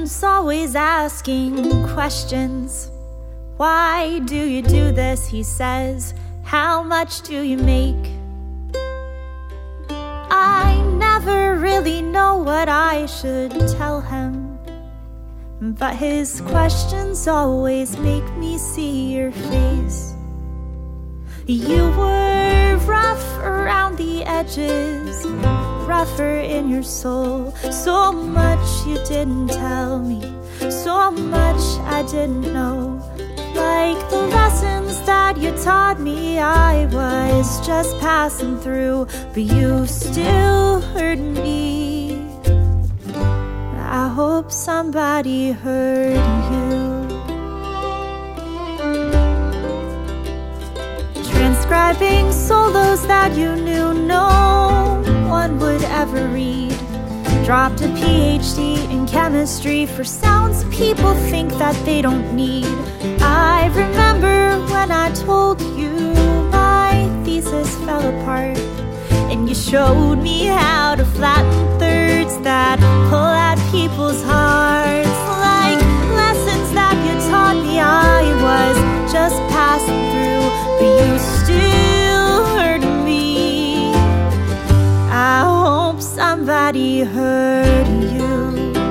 students always asking questions. Why do you do this, he says. How much do you make? I never really know what I should tell him, but his questions always make me see your face. You were rough around the edges, rougher in your soul. So much you didn't tell me, so much I didn't know. Like the lessons that you taught me, I was just passing through, but you still heard me. I hope somebody heard you. Transcribing solos that you knew no one would ever read. Dropped a PhD in chemistry for sounds people think that they don't need. I remember when I told you my thesis fell apart, and you showed me how to flatten thirds that pull at people's hearts. Like lessons that you taught me, I was just passing through, but you still heard me. I hope somebody heard you.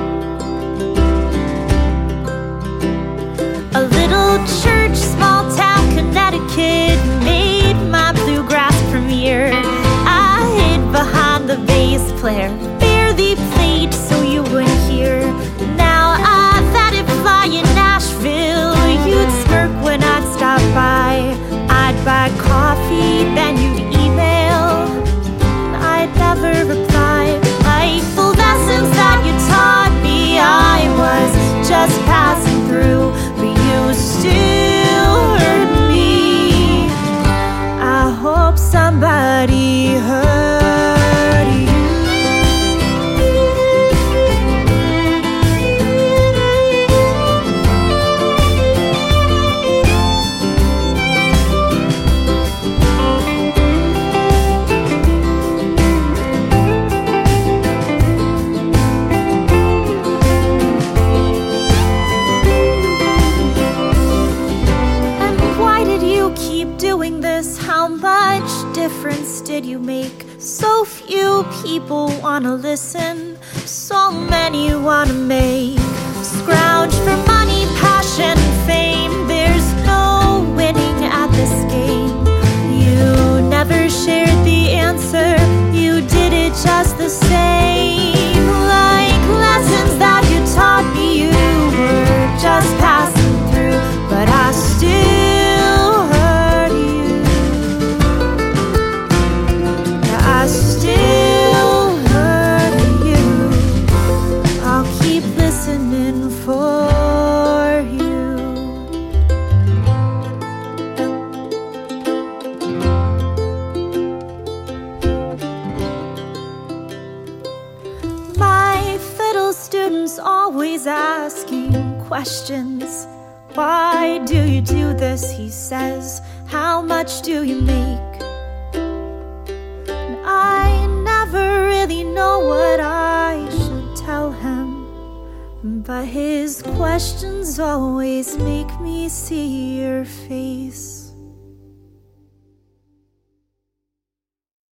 A little church, small town, Connecticut, made my bluegrass premiere. I hid behind the bass player, barely played so you wouldn't hear. Now I've had it fly in Nashville. You'd smirk when I'd stop by. I'd buy coffee, then you'd email. I'd never reply. Like the lessons that you taught me, I was just passing through, but you still heard me. I hope somebody heard you. How much difference did you make? So few people wanna listen, so many wanna make. Scrounge for money, passion, fame. There's no winning at this game. You never shared the answer, you did it just the same. Like lessons that you taught me, you were just passing through, but I still heard you. I still heard you. I'll keep listening for you. My fiddle students always asking questions. Why do you do this, he says. How much do you make? I never really know what I should tell him, but his questions always make me see your face.